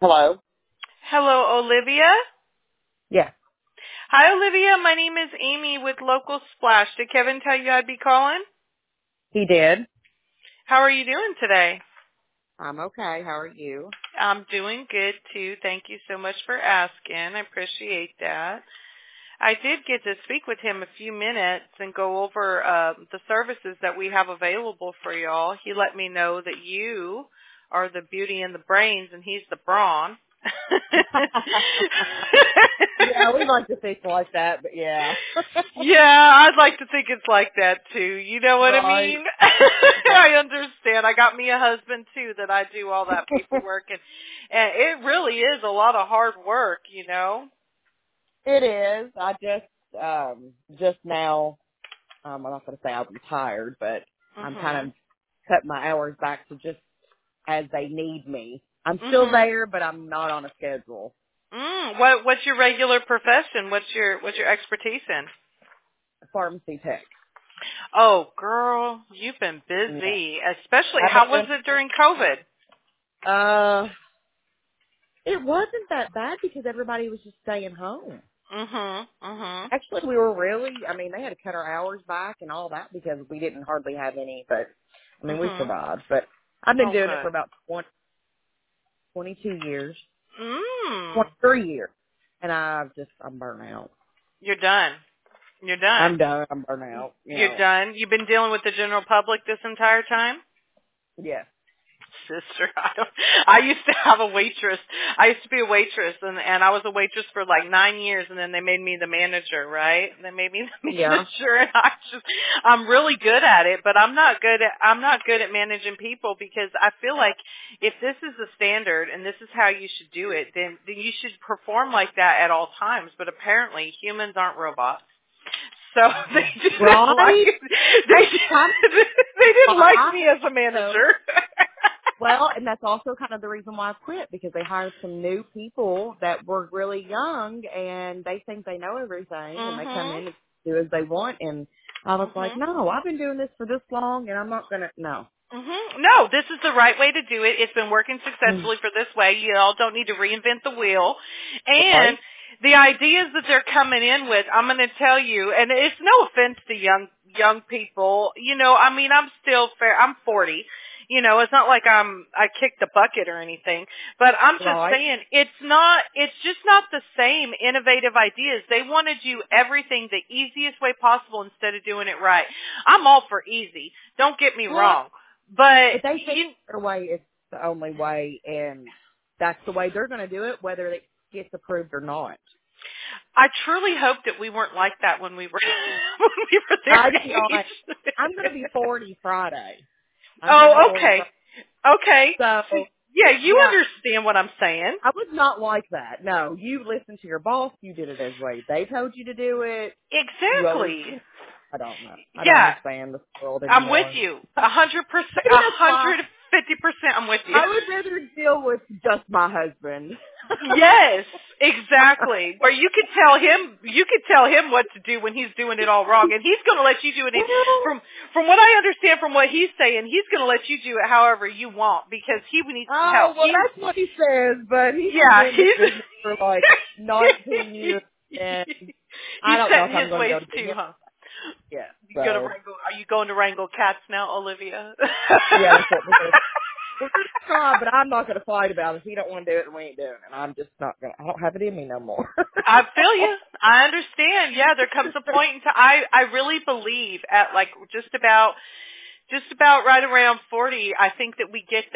Hello? Hello, Olivia. Yeah, Hi, Olivia. My name is Amy with Local Splash. Did Kevin tell you I'd be calling? he did. How are you doing today? I'm okay. How are you? I'm doing good, too. Thank you so much for asking. I appreciate that. I did get to speak with him a few minutes and go over the services that we have available for y'all. He let me know that you are the beauty and the brains, and he's the brawn. Yeah, we like to think like that, but yeah. Yeah, I'd like to think it's like that too. You know what I Right. mean? Yeah. I understand. I got me a husband too that I do all that paperwork and it really is a lot of hard work, you know. It is. I just now, I'm not going to say I'm retired, but I'm kind Mhm. of cut my hours back to just as they need me. I'm still Mhm. there, but I'm not on a schedule. What's your regular profession? What's your expertise in? Pharmacy tech. Oh, girl, you've been Yeah. busy. Especially I've how was been it during COVID? uh, it wasn't that bad because everybody was just staying home. Mhm. Mhm. Actually, we were they had to cut our hours back and all that because we didn't hardly have any, but, we Mhm. survived. But I've been Oh, doing it for good. about 22 years, Mm. 23 years, and I'm burnt out. You're done. You're I'm done. done. I'm burnt out, You're done. You've been dealing with the general public this entire time? Yes. Sister, I used to have a waitress. I used to be a waitress and I was a waitress for like 9 years and then they made me the manager, right? They made me the Yeah. manager and I'm really good at it, but I'm not good at managing people because I feel like if this is the standard and this is how you should do it, then you should perform like that at all times, but apparently humans aren't robots. So they didn't like Right? they That's kind of they didn't why like I me as a so manager. well, and that's also kind of the reason why I quit because they hired some new people that were really young and they think they know everything and they come Mhm. in and do as they want and I was like, Mhm. no, I've been doing this for this long and I'm not gonna no. Mhm. No, this is the right way to do it. It's been working successfully for this way. You all don't need to reinvent the wheel. And Right? the ideas that they're coming in with, I'm going to tell you, and it's no offense to young people. You know, I mean, I'm still fair. I'm 40. You know, it's not like I kicked the bucket or anything, but I'm just Right? saying it's just not the same innovative ideas. They want to do everything the easiest way possible instead of doing it right. I'm all for easy. Don't get me Well, wrong. But but they think you, their way is the only way and that's the way they're gonna do it, whether it gets approved or not. I truly hope that we weren't like that when we were when we were their I do not. age. I'm gonna be 40 Friday. I'm turning Oh, 40 okay, Friday. okay. So Yeah, you yeah, understand what I'm saying. I was not like that. No, you listened to your boss. You did it as way they told you to do it. You always, Exactly. I don't know. I don't Yeah, understand this world I'm with anymore. you. 100%, Maybe that's why 150%. I'm with you. I would rather deal with just my husband. Yes, exactly. Where you could tell him what to do when he's doing it all wrong, and he's going to let you do it. Well, From what I understand, from what he's saying, he's going to let you do it however you want because he needs some help. oh, well, that's what he says, but he's been Yeah, doing this business for like 19 years, and I he's don't know set if in I'm his going to ways go to too, him huh? yet. You go to So, wrangle? Are you going to wrangle cats now, Olivia? yeah, that's what we're going to try, but I'm not going to fight about it. If he don't want to do it, then we ain't doing it. I'm just not going to. I don't have it in me no more. I feel you. I understand. Yeah, there comes a point in time. I really believe at like just about right around 40, I think that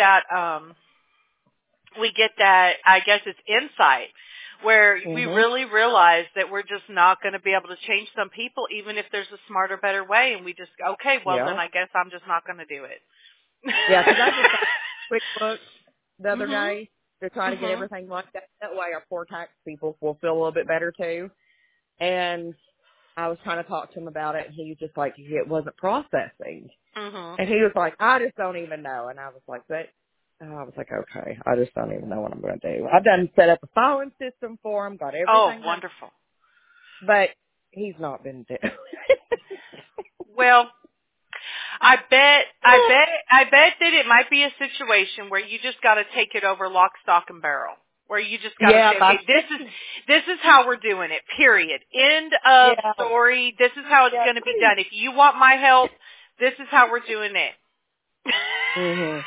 we get that I guess it's insight where we Mhm. really realize that we're just not going to be able to change some people even if there's a smarter, better way, and we just okay, well then Yeah. I guess I'm just not going to do it. Yeah, because I just got QuickBooks the other mhm. day to try to get Mhm. everything like that. That way our poor tax people will feel a little bit better too. And I was trying to talk to him about it, and he was just like, it wasn't processing. Mhm. And he was like, I just don't even know. And I was like, I was like, okay, I just don't even know what I'm going to do. I've done set up a filing system for him, got Oh, everything done, wonderful. but he's not been doing it. Well, I bet that it might be a situation where you just got to take it over lock, stock, and barrel. where you just got to say, okay, this is how we're doing it, period. End of story. This is how it's going to be done. If you want my help, this is how we're doing it. Mm-hmm.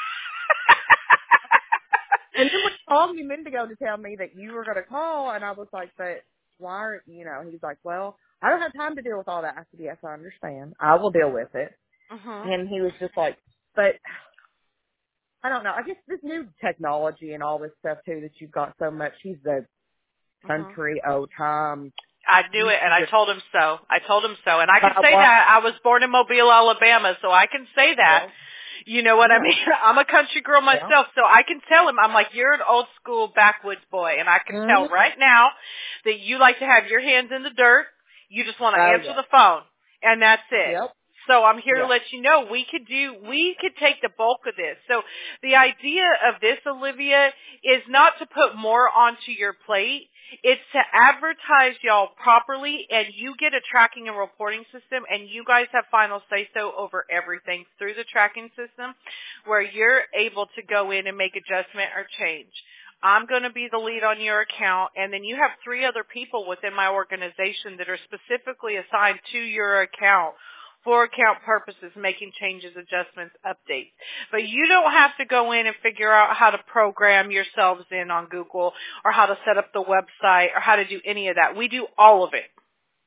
And then when he called me a minute ago to tell me that you were going to call, and I was like, but why are, he's like, well, I don't have time to deal with all that. I said, yes, I understand. I will deal with it. Mm-hmm. And he was just like, but I don't know. I guess this new technology and all this stuff, too, that you've got so much. He's the country, old time. I knew it, and I told him so. And I can say that. I was born in Mobile, Alabama, so I can say that. You know what I mean? I'm a country girl myself, so I can tell him, I'm like, you're an old school backwoods boy, and I can tell right now that you like to have your hands in the dirt. You just want to answer the phone, and that's it. Yep. So I'm here to let you know we could take the bulk of this. So the idea of this, Olivia, is not to put more onto your plate. It's to advertise y'all properly, and you get a tracking and reporting system, and you guys have final say-so over everything through the tracking system, where you're able to go in and make adjustment or change. I'm going to be the lead on your account, and then you have 3 other people within my organization that are specifically assigned to your account for account purposes, making changes, adjustments, updates. But you don't have to go in and figure out how to program yourselves in on Google or how to set up the website or how to do any of that. We do all of it.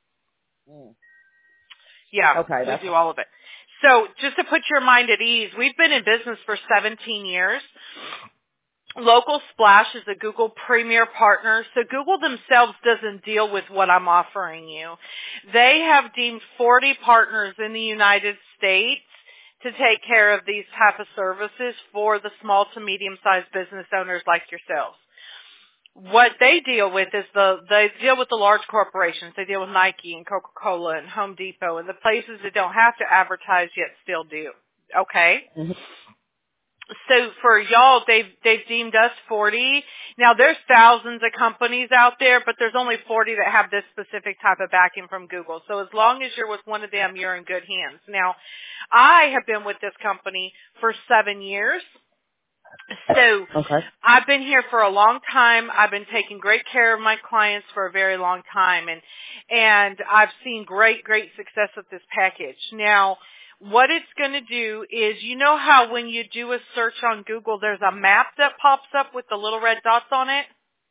Yeah, we do all of it. So just to put your mind at ease, we've been in business for 17 years. Local Splash is a Google Premier Partner, so Google themselves doesn't deal with what I'm offering you. They have deemed 40 partners in the United States to take care of these type of services for the small to medium-sized business owners like yourselves. What they deal with is they deal with the large corporations. They deal with Nike and Coca-Cola and Home Depot and the places that don't have to advertise yet still do. Okay? Mm-hmm. So for y'all, they've deemed us 40. Now there's thousands of companies out there, but there's only 40 that have this specific type of backing from Google. So as long as you're with one of them, you're in good hands. Now, I have been with this company for 7 years. So I've been here for a long time. I've been taking great care of my clients for a very long time, and I've seen great success with this package. Now, what it's going to do is, you know how when you do a search on Google, there's a map that pops up with the little red dots on it?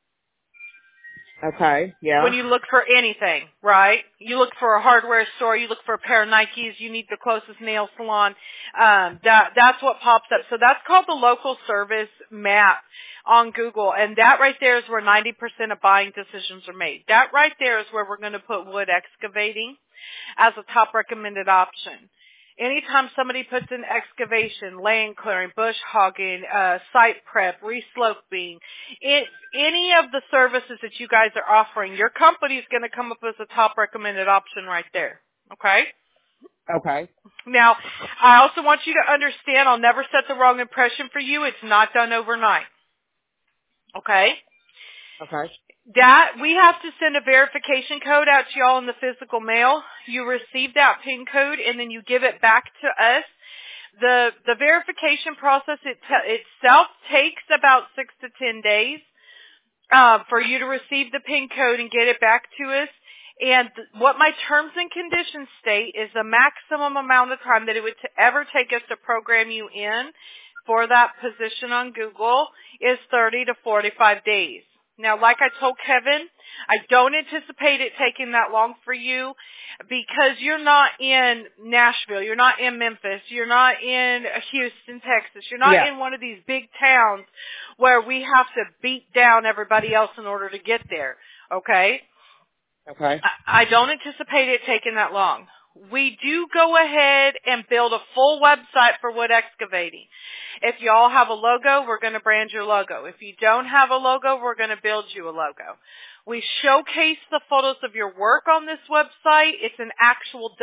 Okay, yeah. When you look for anything, right? You look for a hardware store, you look for a pair of Nikes, you need the closest nail salon. That's what pops up. So that's called the local service map on Google. And that right there is where 90% of buying decisions are made. That right there is where we're going to put wood excavating as a top recommended option. Anytime somebody puts in excavation, land clearing, bush hogging, site prep, resloping, any of the services that you guys are offering, your company is going to come up as a top recommended option right there. Okay? Okay. Now, I also want you to understand, I'll never set the wrong impression for you. It's not done overnight. Okay? Okay. That we have to send a verification code out to y'all in the physical mail. You receive that PIN code and then you give it back to us. The verification process itself takes about 6 to 10 days for you to receive the PIN code and get it back to us. And what my terms and conditions state is the maximum amount of time that it would ever take us to program you in for that position on Google is 30 to 45 days. Now, like I told Kevin, I don't anticipate it taking that long for you because you're not in Nashville, you're not in Memphis, you're not in Houston, Texas, you're not in one of these big towns where we have to beat down everybody else in order to get there, okay? Okay. I don't anticipate it taking that long. We do go ahead and build a full website for wood excavating. If y'all have a logo, we're going to brand your logo. If you don't have a logo, we're going to build you a logo. We showcase the photos of your work on this website. It's an actual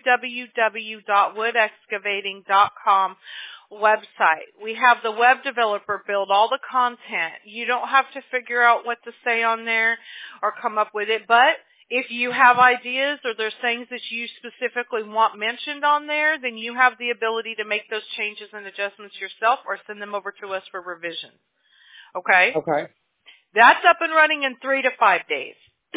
www.woodexcavating.com website. We have the web developer build all the content. You don't have to figure out what to say on there or come up with it, but if you have ideas or there's things that you specifically want mentioned on there, then you have the ability to make those changes and adjustments yourself or send them over to us for revision. Okay? Okay. That's up and running in 3 to 5 days.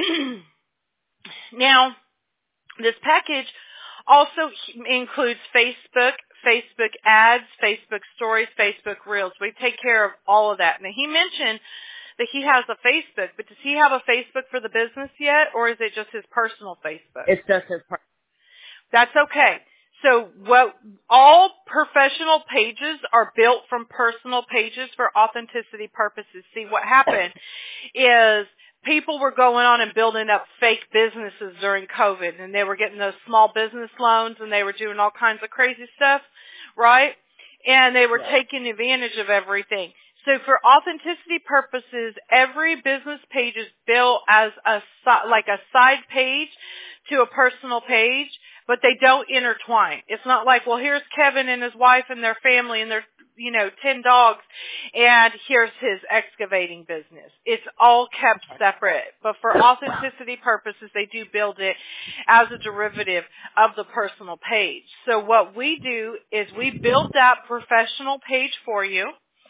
Now, this package also includes Facebook, Facebook ads, Facebook stories, Facebook reels. We take care of all of that. Now, he mentioned that he has a Facebook, but does he have a Facebook for the business yet, or is it just his personal Facebook? It's just his personal. That's okay. So all professional pages are built from personal pages for authenticity purposes. See, what happened is people were going on and building up fake businesses during COVID, and they were getting those small business loans, and they were doing all kinds of crazy stuff, right? And they were taking advantage of everything. So for authenticity purposes, every business page is built as a side page to a personal page, but they don't intertwine. It's not like, well, here's Kevin and his wife and their family and their 10 dogs, and here's his excavating business. It's all kept separate. But for authenticity purposes, they do build it as a derivative of the personal page. So what we do is we build that professional page for you,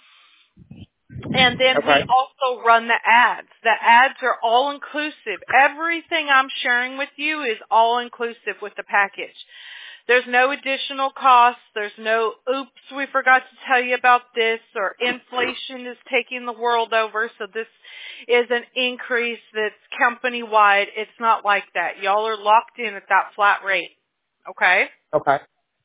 and then we also run the ads. The ads are all inclusive. Everything I'm sharing with you is all inclusive with the package. There's no additional costs. There's no, oops, we forgot to tell you about this, or inflation is taking the world over, so this is an increase that's company-wide. It's not like that. Y'all are locked in at that flat rate. Okay? Okay.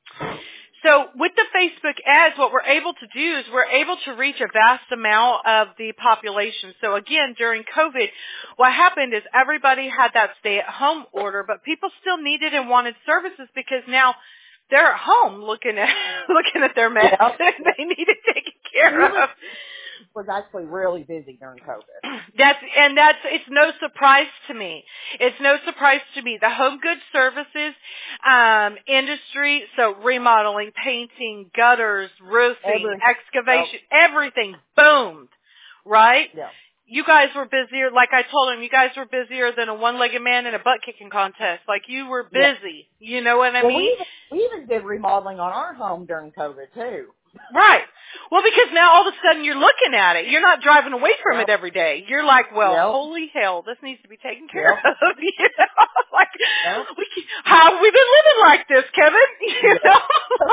So with the Facebook ads, what we're able to do is we're able to reach a vast amount of the population. So again, during COVID, what happened is everybody had that stay-at-home order, but people still needed and wanted services because now they're at home looking at their meds and they need it taken care of. Was actually really busy during COVID. It's no surprise to me. It's no surprise to me. The home goods services industry, so remodeling, painting, gutters, roofing, excavation, everything boomed, right? Yeah. You guys were busier, like I told him, you guys were busier than a one-legged man in a butt-kicking contest. Like, you were busy. Yeah. You know what I mean? We even did remodeling on our home during COVID, too. Right. Well, because now all of a sudden you're looking at it. You're not driving away from it every day. You're like, well, holy hell, this needs to be taken care of. You know? Like, how have we been living like this, Kevin? You know?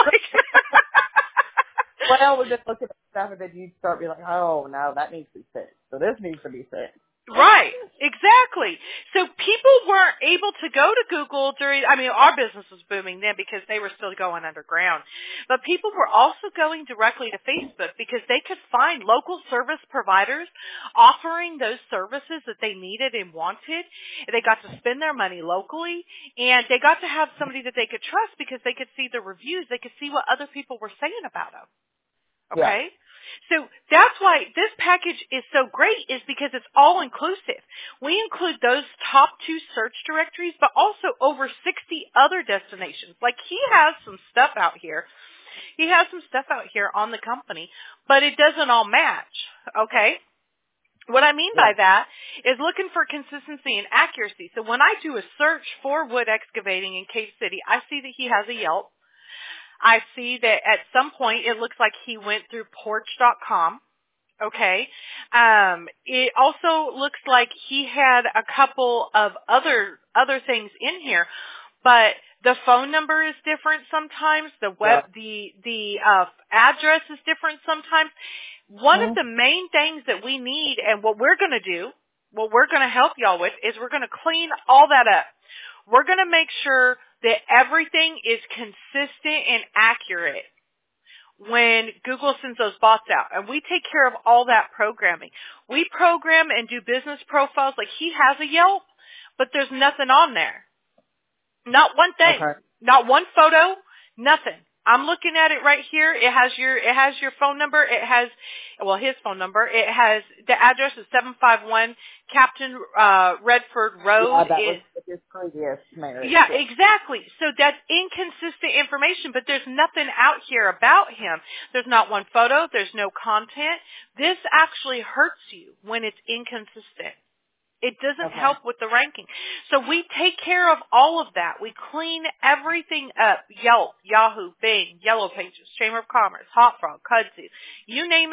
Well, we just look at stuff and then you'd start being like, oh, no, that needs to be fixed. So this needs to be fixed. Right, exactly. So people weren't able to go to Google our business was booming then because they were still going underground. But people were also going directly to Facebook because they could find local service providers offering those services that they needed and wanted. They got to spend their money locally, and they got to have somebody that they could trust because they could see the reviews. They could see what other people were saying about them. Okay? Yeah. So that's why this package is so great, is because it's all inclusive. We include those top 2 search directories, but also over 60 other destinations. Like, he has some stuff out here. He has some stuff out here on the company, but it doesn't all match. Okay? What I mean by that is looking for consistency and accuracy. So when I do a search for wood excavating in Cave City, I see that he has a Yelp. I see that at some point it looks like he went through Porch.com. Okay. It also looks like he had a couple of other things in here, but the phone number is different sometimes. The address is different sometimes. One of the main things that we need, and what we're going to do, what we're going to help y'all with, is we're going to clean all that up. We're going to make sure that everything is consistent and accurate when Google sends those bots out. And we take care of all that programming. We program and do business profiles. Like, he has a Yelp, but there's nothing on there. Not one thing. Okay. Not one photo. Nothing. I'm looking at it right here. It has your phone number. It has, his phone number. It has, the address is 751 Captain Redford Road. Yeah, that was his previous marriage. Yeah, exactly. So that's inconsistent information, but there's nothing out here about him. There's not one photo. There's no content. This actually hurts you when it's inconsistent. It doesn't help with the ranking. So we take care of all of that. We clean everything up. Yelp, Yahoo, Bing, Yellow Pages, Chamber of Commerce, Hot Frog, Kudzu, you name it,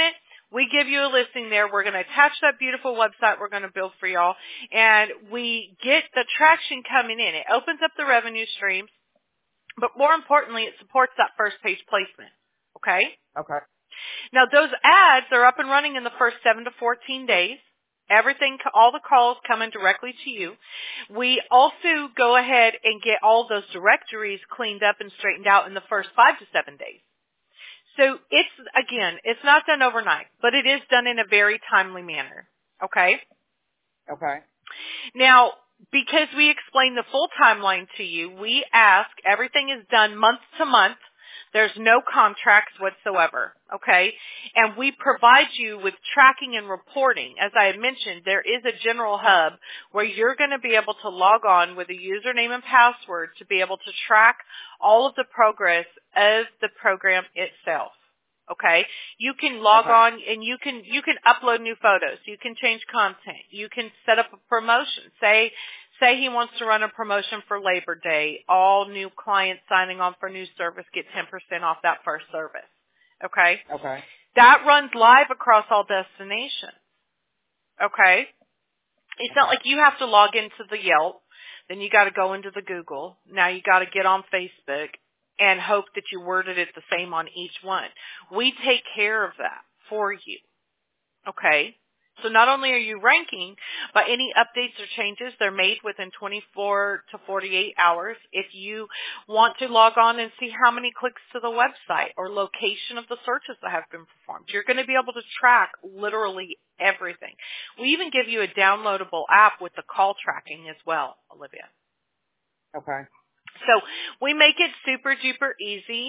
We give you a listing there. We're going to attach that beautiful website we're going to build for y'all, and we get the traction coming in. It opens up the revenue streams, but more importantly, it supports that first page placement. Okay? Okay. Now, those ads are up and running in the first 7 to 14 days. Everything, all the calls coming directly to you. We also go ahead and get all those directories cleaned up and straightened out in the first 5 to 7 days. So it's not done overnight, but it is done in a very timely manner. Okay? Okay. Now, because we explain the full timeline to you, we ask, everything is done month to month. There's no contracts whatsoever, okay? And we provide you with tracking and reporting. As I had mentioned, there is a general hub where you're going to be able to log on with a username and password to be able to track all of the progress of the program itself. Okay? You can log on and you can upload new photos. You can change content. You can set up a promotion. Say he wants to run a promotion for Labor Day. All new clients signing on for new service get 10% off that first service. Okay? Okay. That runs live across all destinations. Okay? It's not like you have to log into the Yelp, then you got to go into the Google. Now you got to get on Facebook and hope that you worded it the same on each one. We take care of that for you. Okay? So not only are you ranking, but any updates or changes, they're made within 24 to 48 hours. If you want to log on and see how many clicks to the website or location of the searches that have been performed, you're going to be able to track literally everything. We even give you a downloadable app with the call tracking as well, Olivia. Okay. So we make it super duper easy.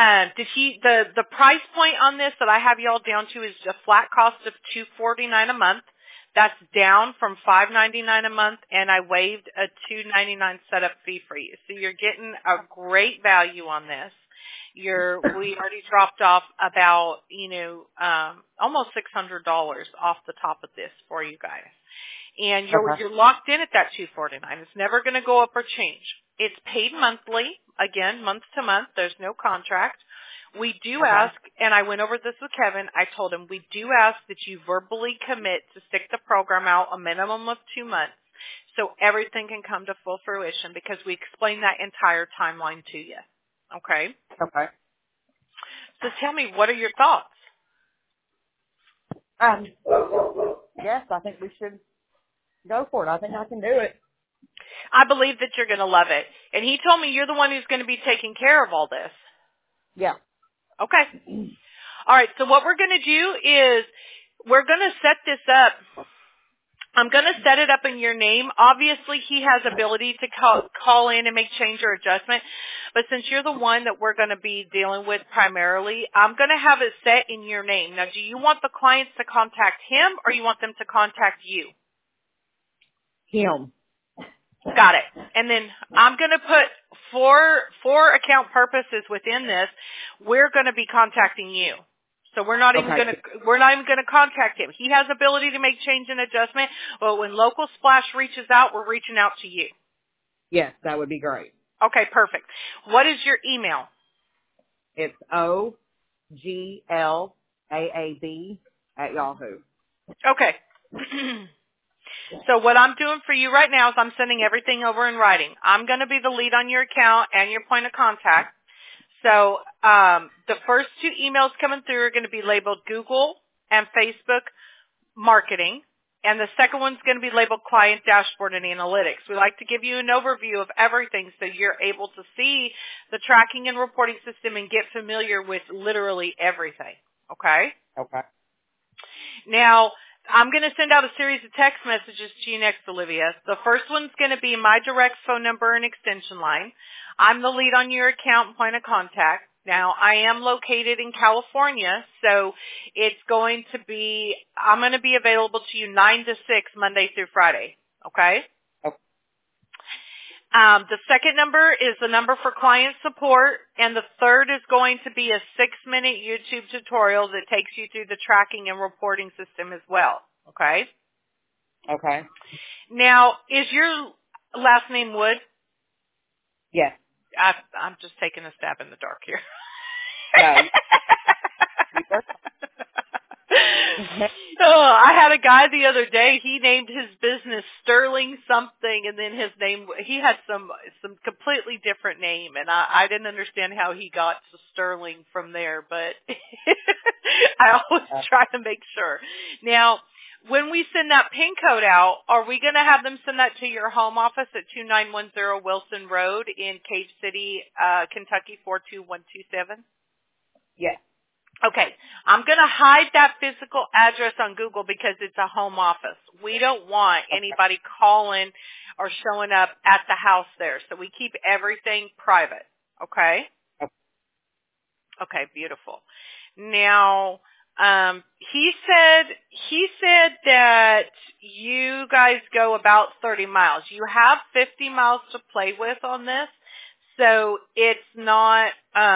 The price point on this that I have y'all down to is a flat cost of $249 a month. That's down from $599 a month, and I waived a $299 setup fee for you. So you're getting a great value on this. We already dropped off about almost $600 off the top of this for you guys. And you're locked in at that $249. It's never going to go up or change. It's paid monthly, again, month to month. There's no contract. We do ask, and I went over this with Kevin, I told him, we do ask that you verbally commit to stick the program out a minimum of 2 months so everything can come to full fruition, because we explain that entire timeline to you. Okay? Okay. So tell me, what are your thoughts? Yes, I think we should go for it. I think I can do it. I believe that you're going to love it. And he told me you're the one who's going to be taking care of all this. Yeah. Okay. All right. So what we're going to do is we're going to set this up. I'm going to set it up in your name. Obviously, he has ability to call in and make change or adjustment. But since you're the one that we're going to be dealing with primarily, I'm going to have it set in your name. Now, do you want the clients to contact him, or you want them to contact you? Him. Got it. And then I'm going to put for account purposes within this, we're going to be contacting you. So we're not even going to contact him. He has ability to make change and adjustment, but when Local Splash reaches out, we're reaching out to you. Yes, that would be great. Okay, perfect. What is your email? It's oglaab@yahoo. Okay. So what I'm doing for you right now is I'm sending everything over in writing. I'm going to be the lead on your account and your point of contact. So the first 2 emails coming through are going to be labeled Google and Facebook Marketing. And the second one's going to be labeled Client Dashboard and Analytics. We like to give you an overview of everything so you're able to see the tracking and reporting system and get familiar with literally everything. Okay? Okay. Now, I'm going to send out a series of text messages to you next, Olivia. The first one's going to be my direct phone number and extension line. I'm the lead on your account and point of contact. Now, I am located in California, so I'm going to be available to you 9 to 6 Monday through Friday. Okay? Okay. The second number is the number for client support, and the third is going to be a 6-minute YouTube tutorial that takes you through the tracking and reporting system as well. Okay? Okay. Now, is your last name Wood? Yes. I'm just taking a stab in the dark here. No. I had a guy the other day, he named his business Sterling something, and then his name, he had some completely different name, and I didn't understand how he got to Sterling from there, but I always try to make sure. Now, when we send that PIN code out, are we going to have them send that to your home office at 2910 Wilson Road in Cave City, Kentucky 42127? Yes. Okay, I'm going to hide that physical address on Google because it's a home office. We don't want anybody calling or showing up at the house there, so we keep everything private, okay? Okay, beautiful. Now, he said that you guys go about 30 miles. You have 50 miles to play with on this, so it's not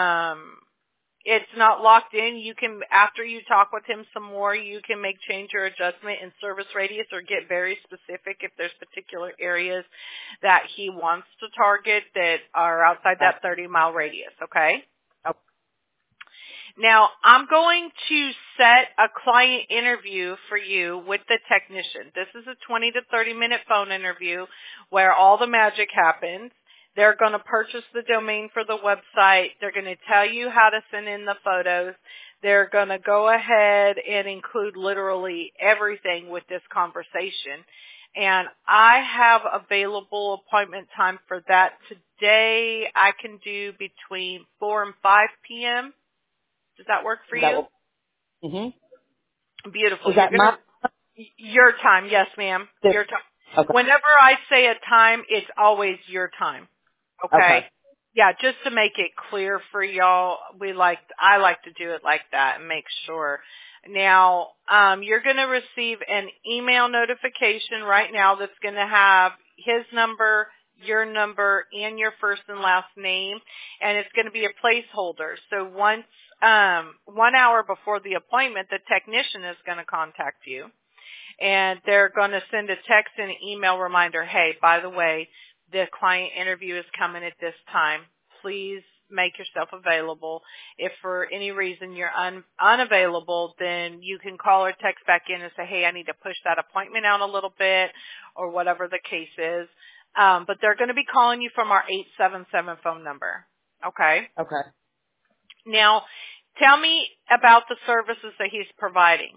locked in. You can, after you talk with him some more, you can make change or adjustment in service radius or get very specific if there's particular areas that he wants to target that are outside that 30-mile radius, okay? Okay. Now, I'm going to set a client interview for you with the technician. This is a 20 to 30-minute phone interview where all the magic happens. They're going to purchase the domain for the website. They're going to tell you how to send in the photos. They're going to go ahead and include literally everything with this conversation. And I have available appointment time for that today. I can do between 4 and 5 p.m. Does that work for you? Mm-hmm. Beautiful. Is that your time? Yes, ma'am. Your time. Okay. Whenever I say a time, it's always your time. Okay? Yeah, just to make it clear for y'all, I like to do it like that and make sure. Now, you're going to receive an email notification right now that's going to have his number, your number, and your first and last name, and it's going to be a placeholder. So once 1 hour before the appointment, the technician is going to contact you, and they're going to send a text and an email reminder, hey, by the way, the client interview is coming at this time. Please make yourself available. If for any reason you're unavailable, then you can call or text back in and say, hey, I need to push that appointment out a little bit, or whatever the case is. But they're going to be calling you from our 877 phone number. Okay? Okay. Now, tell me about the services that he's providing.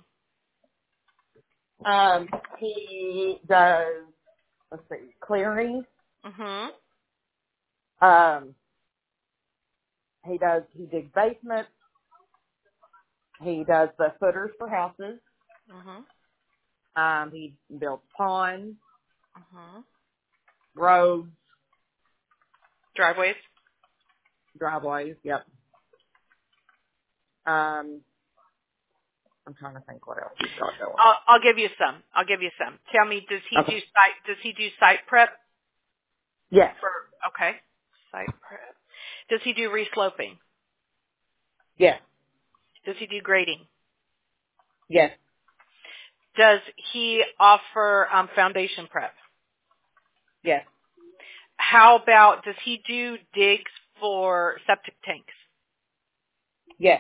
He does, clearing. Mm-hmm. He digs basements. He does the footers for houses. Mm-hmm. He builds ponds, Mm-hmm. roads, Driveways. Yep. I'm trying to think what else he's got going. I'll give you some. Tell me, does he do site prep? Yes. Okay. Site prep. Does he do resloping? Yes. Does he do grading? Yes. Does he offer foundation prep? Yes. How about, does he do digs for septic tanks? Yes.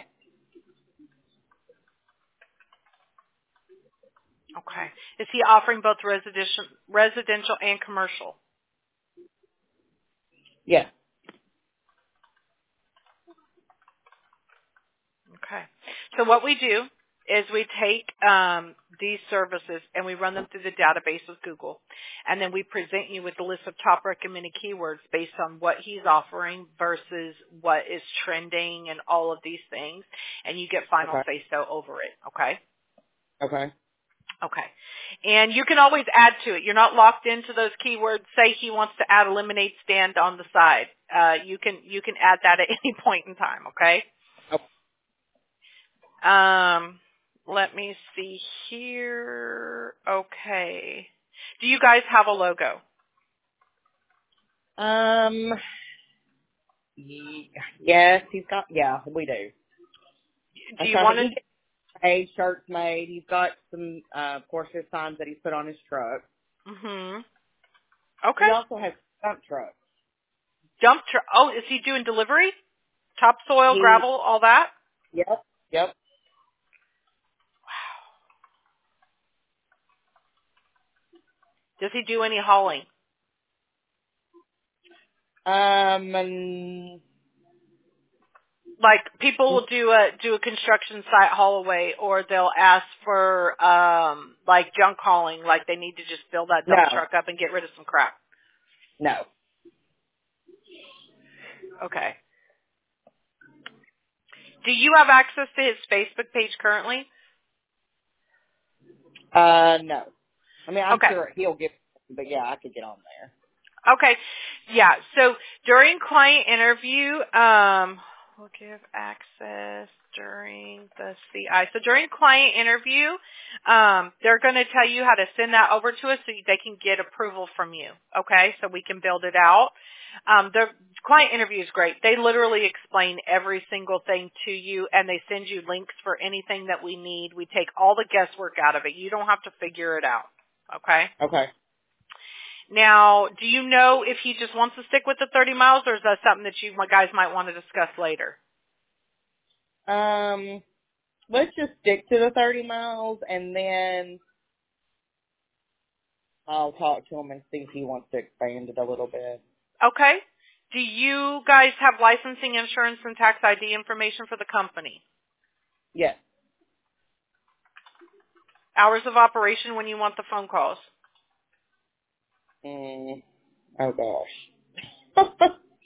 Okay. Is he offering both residential and commercial? Yes. Okay. So what we do is we take these services and we run them through the database with Google, and then we present you with a list of top recommended keywords based on what he's offering versus what is trending and all of these things, and you get final say-so over it, okay? Okay. Okay. And you can always add to it. You're not locked into those keywords. Say he wants to add a lemonade stand on the side. You can add that at any point in time, okay? Let me see here. Okay. Do you guys have a logo? Yes, he's got, we do. Do you want to? A shirts made. He's got some, Porsche signs that he's put on his truck. Mm-hmm. Okay. He also has dump trucks. Dump truck. Oh, is he doing delivery? Topsoil, gravel, all that? Yep. Does he do any hauling? Like people will do a construction site haul away, or they'll ask for like junk hauling, like they need to just fill that dump truck up and get rid of some crap. No. Okay. Do you have access to his Facebook page currently? No. I mean, I'm Okay. sure he'll get, but yeah, I could get on there. Okay. Yeah. So during client interview, we'll give access during the CI. So during client interview, they're going to tell you how to send that over to us so they can get approval from you. Okay. So we can build it out. The client interview is great. They literally explain every single thing to you, and they send you links for anything that we need. We take all the guesswork out of it. You don't have to figure it out. Okay. Okay. Now, do you know if he just wants to stick with the 30 miles, or is that something that you guys might want to discuss later? Let's just stick to the 30 miles, and then I'll talk to him and see if he wants to expand it a little bit. Okay. Do you guys have licensing, insurance, and tax ID information for the company? Yes. Hours of operation when you want the phone calls? Oh, gosh.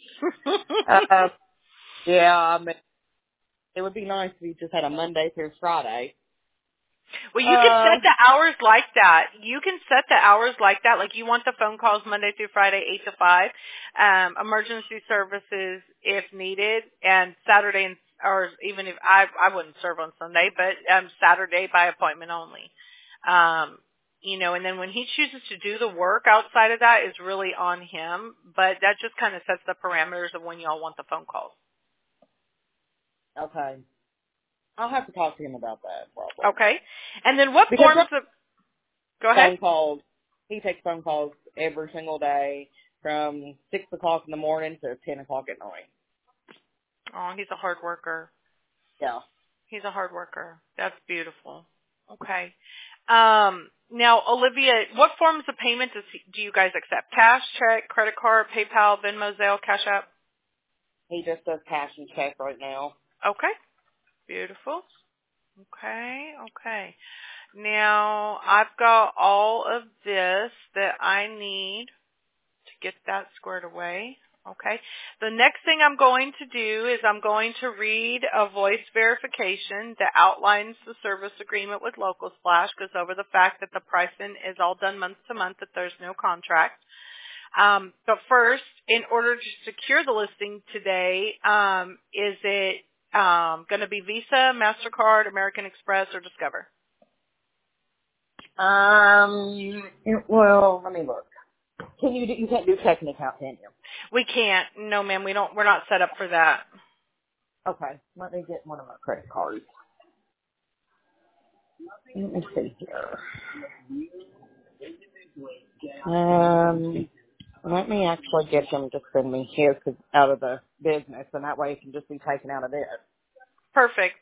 Yeah, I mean, it would be nice if you just had a Monday through Friday. Well, you can set the hours like that. You can set the hours like that. Like you want the phone calls Monday through Friday, 8 to 5. Emergency services if needed, and Saturday, or even if I wouldn't serve on Sunday, but Saturday by appointment only. And then when he chooses to do the work outside of that is really on him, but that just kind of sets the parameters of when y'all want the phone calls. Okay. I'll have to talk to him about that, probably. Okay. And then what forms of... Go ahead. Phone calls. He takes phone calls every single day from 6 o'clock in the morning to 10 o'clock at night. Oh, he's a hard worker. Yeah. He's a hard worker. That's beautiful. Okay. Now, Olivia, what forms of payment do you guys accept? Cash, check, credit card, PayPal, Venmo, Zelle, Cash App? He just does cash and check right now. Okay. Beautiful. Okay. Now, I've got all of this that I need to get that squared away. Okay. The next thing I'm going to do is I'm going to read a voice verification that outlines the service agreement with Local Splash, goes over the fact that the pricing is all done month to month, that there's no contract. But first, in order to secure the listing today, is it going to be Visa, MasterCard, American Express, or Discover? Well, let me look. You can't do checking account, can you? We can't. No, ma'am. We're not set up for that. Okay. Let me get one of my credit cards. Let me see here. Let me actually get him to send me his out of the business, and that way it can just be taken out of this. Perfect.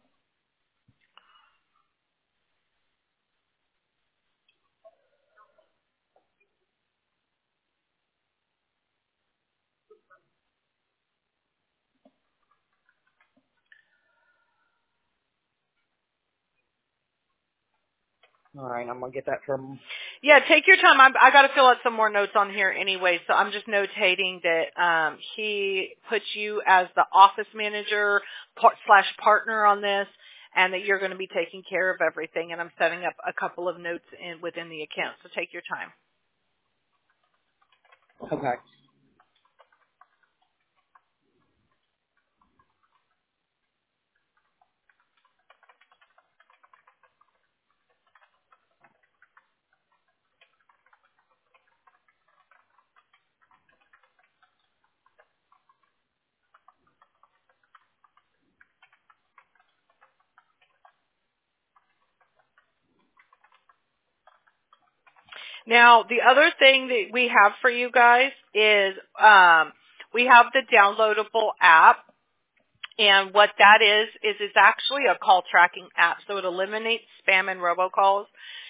All right, I'm going to get that from... Yeah, take your time. I got to fill out some more notes on here anyway, so I'm just notating that he puts you as the office manager / partner on this, and that you're going to be taking care of everything, and I'm setting up a couple of notes within the account, so take your time. Okay. Now, the other thing that we have for you guys is we have the downloadable app. And what that is it's actually a call tracking app. So it eliminates spam and robocalls.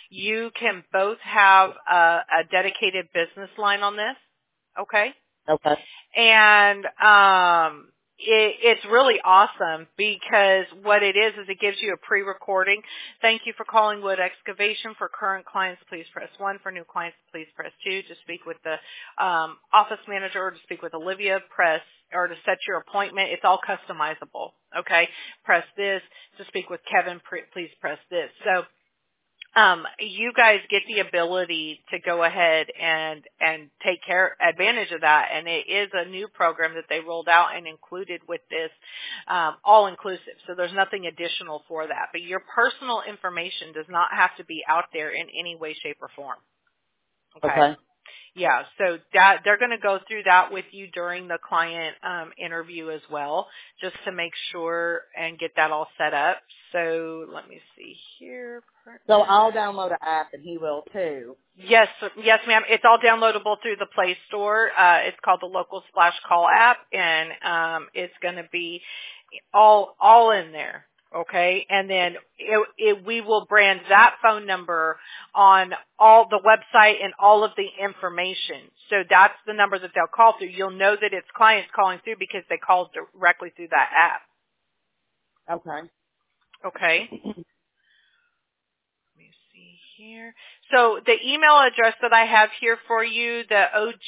you can both have a dedicated business line on this. Okay. Okay. And it's really awesome because what it is it gives you a pre-recording. Thank you for calling Wood Excavation. For current clients, please press 1. For new clients, please press 2. To speak with the office manager or to speak with Olivia, press, or to set your appointment. It's all customizable. Okay. Press this. To speak with Kevin, please press this. So you guys get the ability to go ahead and take advantage of that, and it is a new program that they rolled out and included with this, all inclusive. So there's nothing additional for that, but your personal information does not have to be out there in any way, shape, or form. Okay. Yeah, so that they're going to go through that with you during the client interview as well, just to make sure and get that all set up. So let me see here. So I'll download an app and he will too. Yes, ma'am. It's all downloadable through the Play Store. It's called the Local Splash Call app, and it's going to be all in there. Okay, and then we will brand that phone number on all the website and all of the information. So that's the number that they'll call through. You'll know that it's clients calling through because they call directly through that app. Okay. Okay. Let me see here. So the email address that I have here for you, the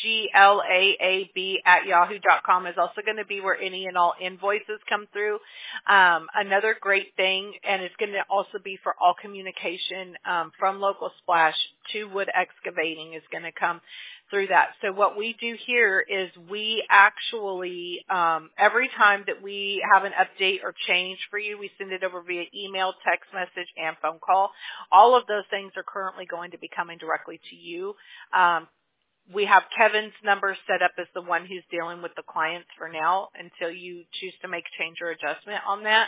oglaab@yahoo.com, is also going to be where any and all invoices come through. Another great thing, and it's going to also be for all communication from Local Splash to Wood Excavating, is going to come through that. So what we do here is we actually, every time that we have an update or change for you, we send it over via email, text message, and phone call. All of those things are currently going to be coming directly to you. We have Kevin's number set up as the one who's dealing with the clients for now until you choose to make change or adjustment on that.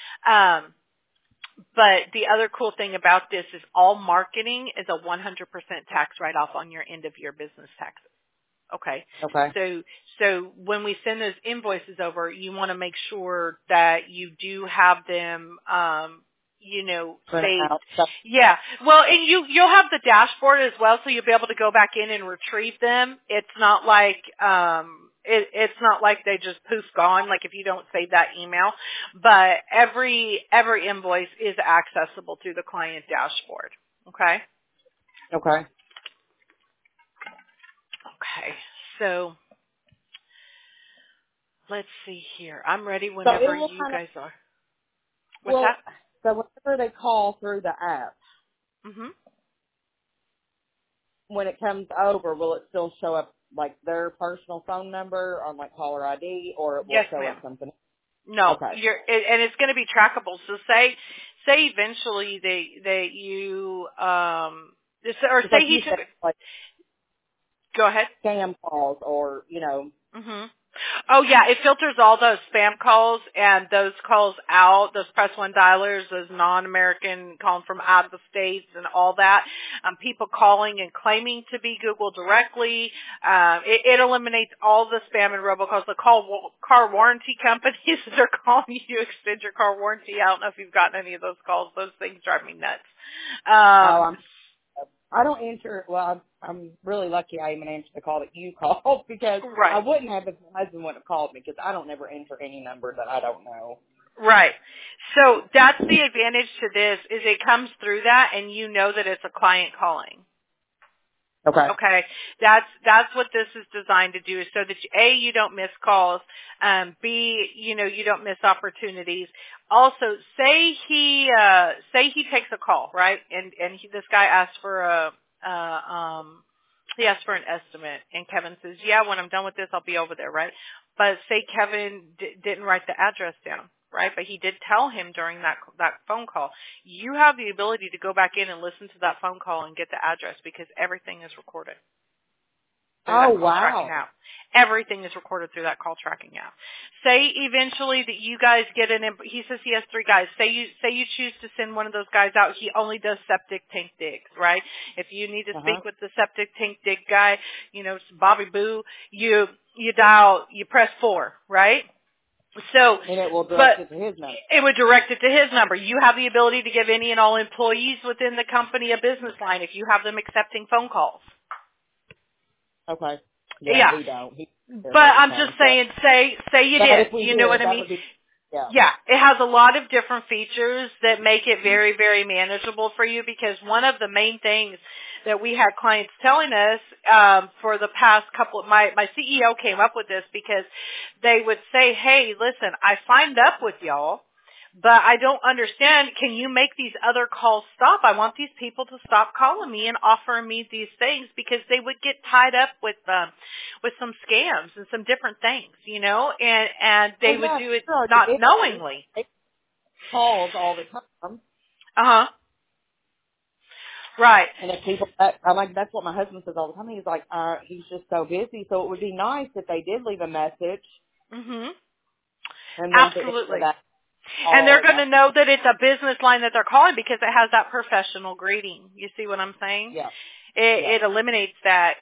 But the other cool thing about this is all marketing is a 100% tax write-off on your end of your business taxes. Okay. Okay. So when we send those invoices over, you want to make sure that you do have them, saved. Yeah. Well, and you'll have the dashboard as well, so you'll be able to go back in and retrieve them. It's not like, it's not like they just poof gone, like if you don't save that email. But every invoice is accessible through the client dashboard. Okay? Okay. Okay. So let's see here. I'm ready whenever you guys are. What's that? So whenever they call through the app, when it comes over, will it still show up like their personal phone number on like caller ID, or it will show up something? No, okay. And it's going to be trackable. So say eventually you or say he took. Like, go ahead. Scam calls, or Oh yeah, it filters all those spam calls and those calls out, those press one dialers, those non-American calling from out of the states and all that. People calling and claiming to be Google directly. It eliminates all the spam and robocalls. The car warranty companies that are calling you to extend your car warranty. I don't know if you've gotten any of those calls. Those things drive me nuts. I don't answer. Well, I'm really lucky I even answered the call that you called, because I wouldn't have if my husband wouldn't have called me, because I don't never enter any number that I don't know. Right. So that's the advantage to this, is it comes through that and you know that it's a client calling. Okay. That's what this is designed to do, is so that A, you don't miss calls, B, you don't miss opportunities. Also, say he takes a call, right? And this guy asked for he asked for an estimate, and Kevin says, yeah, when I'm done with this, I'll be over there, right? But say Kevin didn't write the address down, right? But he did tell him during that phone call. You have the ability to go back in and listen to that phone call and get the address, because everything is recorded. Oh, wow. Everything is recorded through that call tracking app. Say eventually that you guys get he says he has 3 guys. Say you choose to send one of those guys out. He only does septic tank digs, right? If you need to speak with the septic tank dig guy, Bobby Boo, you press 4, right? So, And it will but direct it to his number. it would direct it to his number. You have the ability to give any and all employees within the company a business line if you have them accepting phone calls. Okay. Yeah. We don't. But I'm just saying, say you But did. if we You did, know what I that mean? would be, yeah. Yeah, it has a lot of different features that make it very, very manageable for you, because one of the main things that we had clients telling us for the past couple of, my CEO came up with this because they would say, hey, listen, I signed up with y'all, but I don't understand. Can you make these other calls stop? I want these people to stop calling me and offering me these things, because they would get tied up with some scams and some different things, you know, and they would do it not knowingly. Calls all the time. Uh-huh. Right. And if people, I'm like, that's what my husband says all the time. He's like, he's just so busy. So it would be nice if they did leave a message. Mhm. And then Absolutely. that And they're going to know that it's a business line that they're calling because it has that professional greeting. You see what I'm saying? Yeah. It eliminates that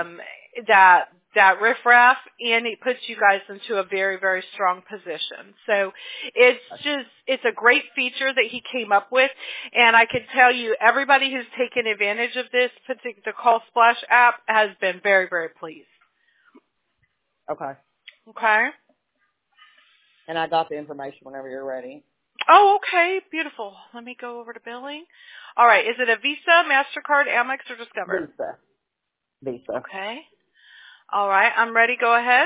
that riffraff, and it puts you guys into a very, very strong position. So it's a great feature that he came up with, and I can tell you everybody who's taken advantage of this particular Call Splash app has been very, very pleased. Okay. Okay. And I got the information whenever you're ready. Oh, okay. Beautiful. Let me go over to billing. All right. Is it a Visa, MasterCard, Amex, or Discover? Visa. Okay. All right. I'm ready. Go ahead.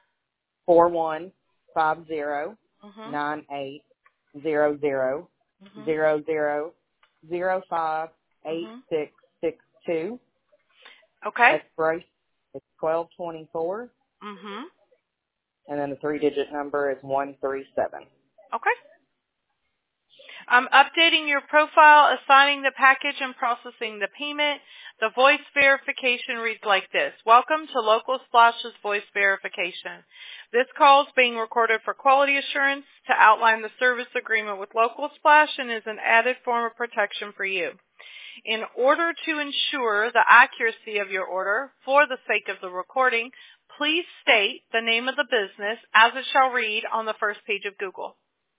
41509800058662. Okay. Expiration is 12/24. Mhm. And then the 3-digit number is 137. Okay. I'm updating your profile, assigning the package, and processing the payment. The voice verification reads like this. Welcome to Local Splash's voice verification. This call is being recorded for quality assurance to outline the service agreement with Local Splash and is an added form of protection for you. In order to ensure the accuracy of your order, for the sake of the recording, please state the name of the business as it shall read on the first page of Google.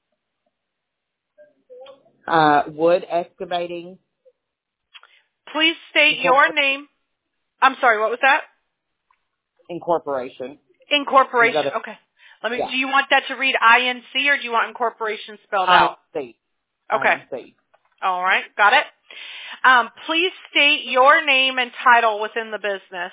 Wood Excavating. Please state your name. I'm sorry, what was that? Incorporation. Incorporation. Okay. Do you want that to read INC, or do you want incorporation spelled out? INC. Okay. INC. All right. Got it. Please state your name and title within the business.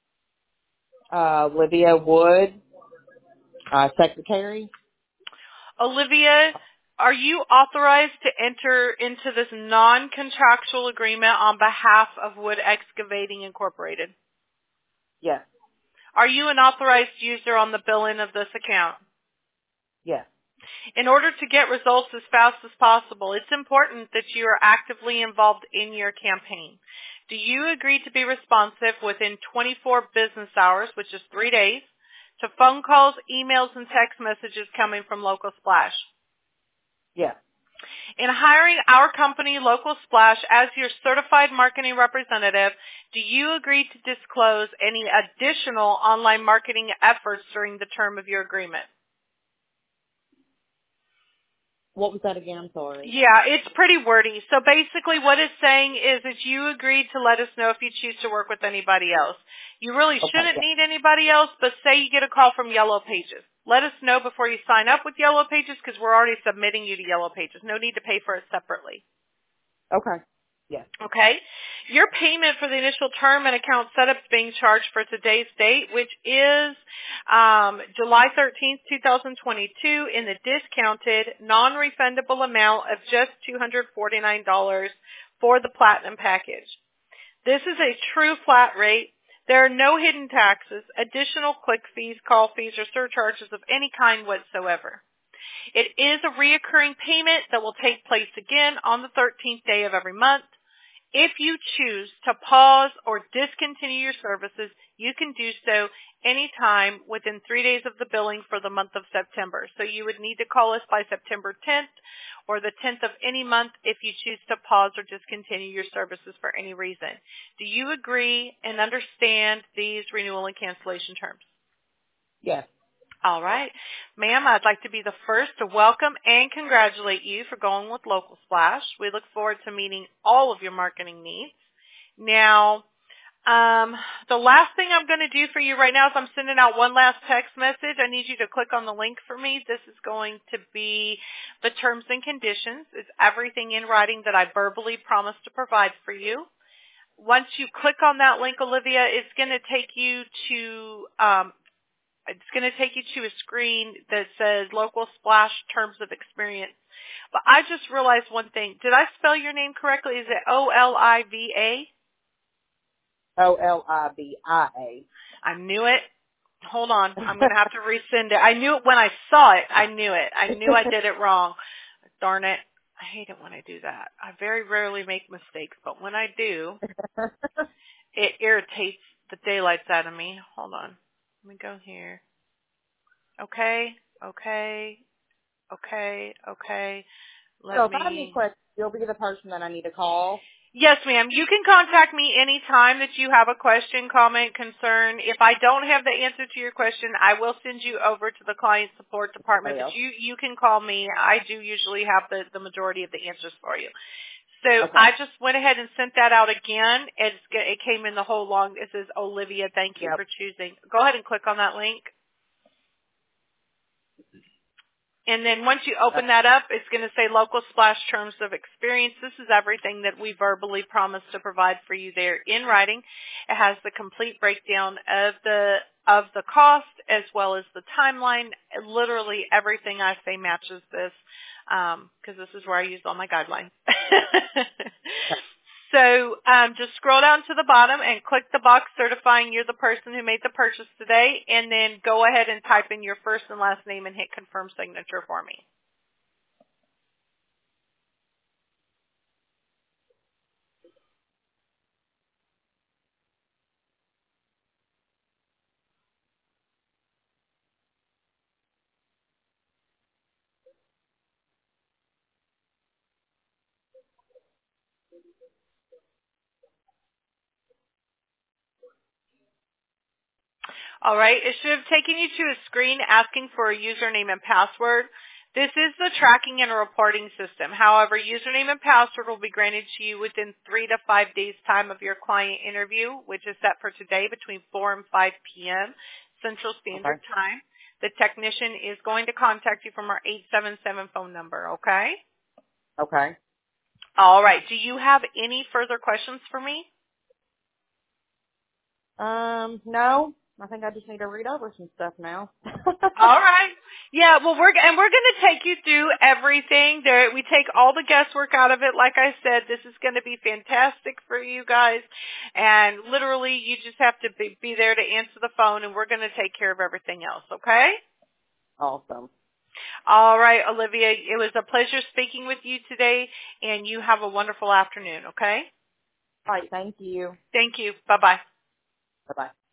Olivia Wood, secretary. Olivia, are you authorized to enter into this non-contractual agreement on behalf of Wood Excavating Incorporated? Yes. Are you an authorized user on the billing of this account? Yes. In order to get results as fast as possible, it's important that you are actively involved in your campaign. Do you agree to be responsive within 24 business hours, which is 3 days, to phone calls, emails, and text messages coming from Local Splash? Yes. In hiring our company, Local Splash, as your certified marketing representative, do you agree to disclose any additional online marketing efforts during the term of your agreement? What was that again? I'm sorry. Yeah, it's pretty wordy. So basically what it's saying is that you agreed to let us know if you choose to work with anybody else. You really shouldn't need anybody else, but say you get a call from Yellow Pages. Let us know before you sign up with Yellow Pages, because we're already submitting you to Yellow Pages. No need to pay for it separately. Okay. Yes. Okay. Your payment for the initial term and account setup is being charged for today's date, which is July 13th, 2022, in the discounted, non-refundable amount of just $249 for the Platinum package. This is a true flat rate. There are no hidden taxes, additional click fees, call fees, or surcharges of any kind whatsoever. It is a reoccurring payment that will take place again on the 13th day of every month. If you choose to pause or discontinue your services, you can do so anytime within 3 days of the billing for the month of September. So you would need to call us by September 10th or the 10th of any month if you choose to pause or discontinue your services for any reason. Do you agree and understand these renewal and cancellation terms? Yes. All right. Ma'am, I'd like to be the first to welcome and congratulate you for going with Local Splash. We look forward to meeting all of your marketing needs. Now, the last thing I'm going to do for you right now is I'm sending out one last text message. I need you to click on the link for me. This is going to be the terms and conditions. It's everything in writing that I verbally promised to provide for you. Once you click on that link, Olivia, it's going to take you to a screen that says Local Splash Terms of Experience. But I just realized one thing. Did I spell your name correctly? Is it Oliva? Olibia. I knew it. Hold on. I'm going to have to resend it. I knew it when I saw it. I knew it. I knew I did it wrong. Darn it. I hate it when I do that. I very rarely make mistakes, but when I do, it irritates the daylights out of me. Hold on. Let me go here. Okay. So if I have any questions, you'll be the person that I need to call. Yes, ma'am. You can contact me anytime that you have a question, comment, concern. If I don't have the answer to your question, I will send you over to the client support department. But you can call me. I do usually have the majority of the answers for you. So I just went ahead and sent that out again. It came in the whole long. It says, Olivia, thank you for choosing. Go ahead and click on that link. And then once you open that up, it's going to say Local Splash Terms of Experience. This is everything that we verbally promised to provide for you there in writing. It has the complete breakdown of the cost as well as the timeline. Literally everything I say matches this because this is where I use all my guidelines. So just scroll down to the bottom and click the box certifying you're the person who made the purchase today, and then go ahead and type in your first and last name and hit confirm signature for me. All right, it should have taken you to a screen asking for a username and password. This is the tracking and reporting system. However, username and password will be granted to you within 3 to 5 days' time of your client interview, which is set for today between 4 and 5 p.m. Central Standard Time. The technician is going to contact you from our 877 phone number, okay? Okay. All right. Do you have any further questions for me? No. I think I just need to read over some stuff now. All right. Yeah, well, we're going to take you through everything. We take all the guesswork out of it. Like I said, this is going to be fantastic for you guys. And literally, you just have to be there to answer the phone, and we're going to take care of everything else, okay? Awesome. All right, Olivia, it was a pleasure speaking with you today, and you have a wonderful afternoon, okay? All right, thank you. Thank you. Bye-bye. Bye-bye.